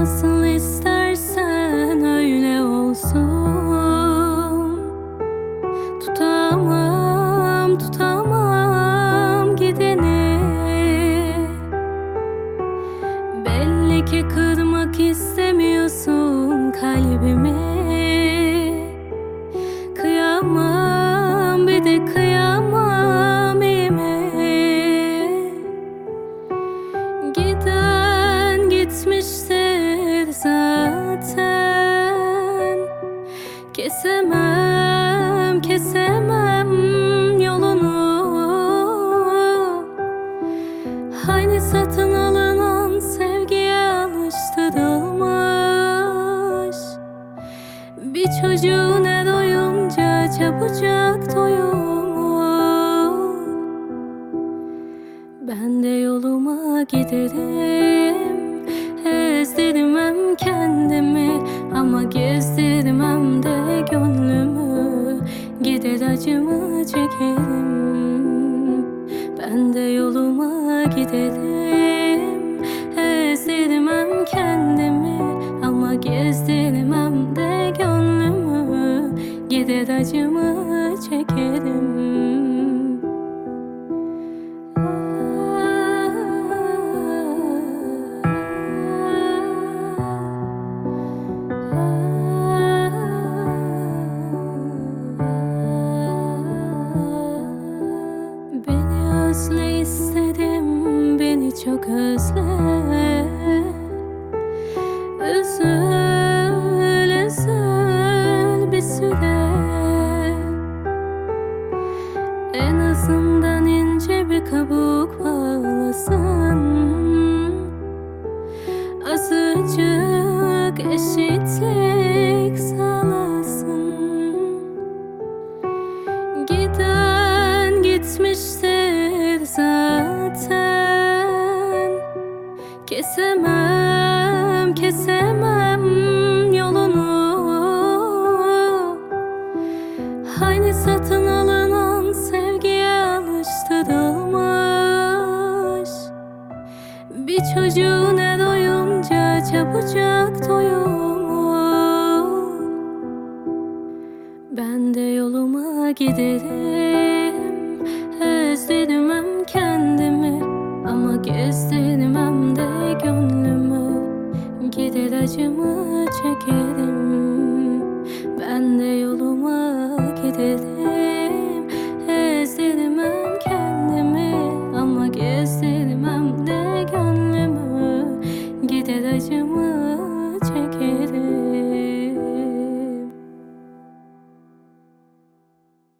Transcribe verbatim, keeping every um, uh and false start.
Nasıl istersen öyle olsun. Tutamam, tutamam gideni. Belli ki kırmak istemiyorsun kalbimi. Kıyamam, bir de kıyamam iyi mi? Giden gitmiştir zaten. Kesemem, kesemem yolunu. Hani satın alınan sevgiye alıştırılmış. Bir çocuğu ne doyunca çabucak doyumu. Ben de yoluma giderim. Ezdirmem kendimi ama gezdirmem de gönlümü. Gider acımı çekerim. Ben de yoluma giderim. Ezdirmem kendimi ama gezdirmem de gönlümü. Gider acımı çekerim. Beni özle istedim, beni çok özle. Üzül, üzül bir süre. En azından ince bir kabuk bağlasın. Azıcık eşitlik sağlasın. Giden gitmiştir zaten. Kesemem, kesemem yolunu. Hani satın alınan sevgiye alıştırılmış. Bir çocuğu ne doyunca çabucak doyumu. Ben de yoluma giderim. Ezdirmem kendimi ama gezdirmem de gönlümü. Gider acımı çekerim. Ben de yoluma giderim. Ezdirmem kendimi ama gezdirmem de gönlümü. Gider acımı